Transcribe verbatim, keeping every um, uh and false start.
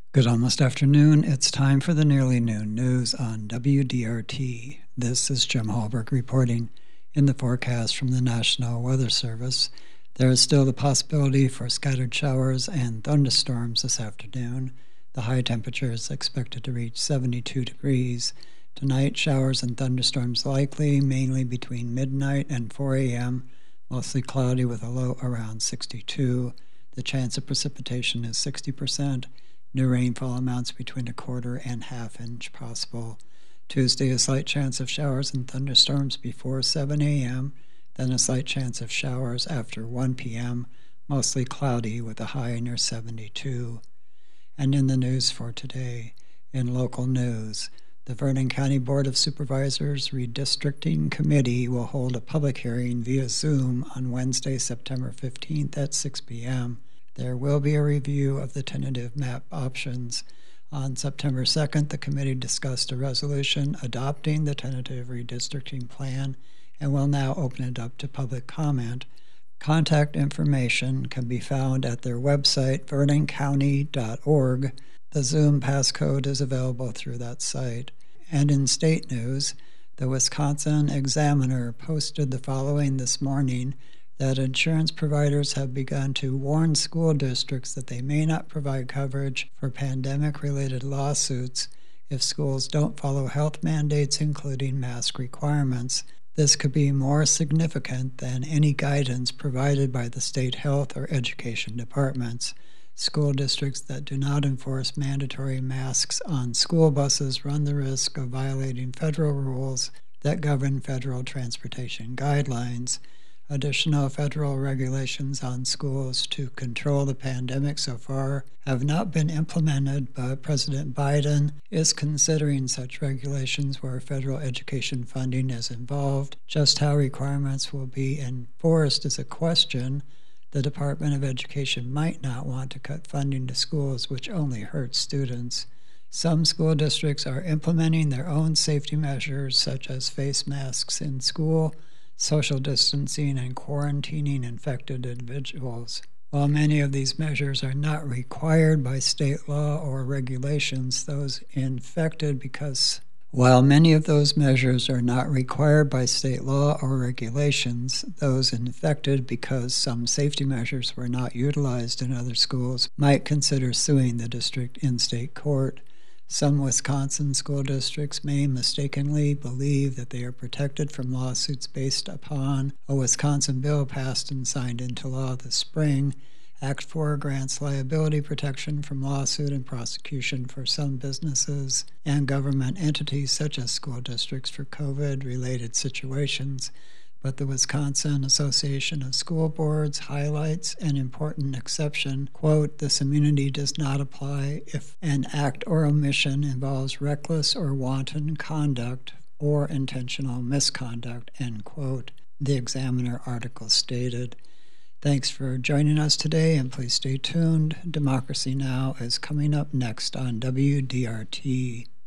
Good almost afternoon. It's time for the nearly noon news on W D R T. This is Jim Hallberg reporting. In the forecast from the National Weather Service, there is still the possibility for scattered showers and thunderstorms this afternoon. The high temperature is expected to reach seventy-two degrees. Tonight, showers and thunderstorms likely, mainly between midnight and four a.m., mostly cloudy with a low around sixty-two. The chance of precipitation is sixty percent. New rainfall amounts between a quarter and half inch possible. Tuesday, a slight chance of showers and thunderstorms before seven a.m., then a slight chance of showers after one p.m., mostly cloudy with a high near seventy-two. And in the news for today, in local news, the Vernon County Board of Supervisors Redistricting Committee will hold a public hearing via Zoom on Wednesday, September fifteenth at six p.m. There will be a review of the tentative map options. On September second, the committee discussed a resolution adopting the tentative redistricting plan and will now open it up to public comment. Contact information can be found at their website, vernon county dot org. The Zoom passcode is available through that site. And in state news, the Wisconsin Examiner posted the following this morning: that insurance providers have begun to warn school districts that they may not provide coverage for pandemic-related lawsuits if schools don't follow health mandates, including mask requirements. This could be more significant than any guidance provided by the state health or education departments. School districts that do not enforce mandatory masks on school buses run the risk of violating federal rules that govern federal transportation guidelines. Additional federal regulations on schools to control the pandemic so far have not been implemented, but President Biden is considering such regulations where federal education funding is involved. Just how requirements will be enforced is a question. The Department of Education might not want to cut funding to schools, which only hurts students. Some school districts are implementing their own safety measures, such as face masks in school, social distancing, and quarantining infected individuals. While many of these measures are not required by state law or regulations, those infected because While many of those measures are not required by state law or regulations, those infected because some safety measures were not utilized in other schools might consider suing the district in state court. Some Wisconsin school districts may mistakenly believe that they are protected from lawsuits based upon a Wisconsin bill passed and signed into law this spring. Act four grants liability protection from lawsuit and prosecution for some businesses and government entities such as school districts for COVID-related situations, but the Wisconsin Association of School Boards highlights an important exception. Quote, "This immunity does not apply if an act or omission involves reckless or wanton conduct or intentional misconduct," end quote, the Examiner article stated. Thanks for joining us today, and please stay tuned. Democracy Now! Is coming up next on W D R T.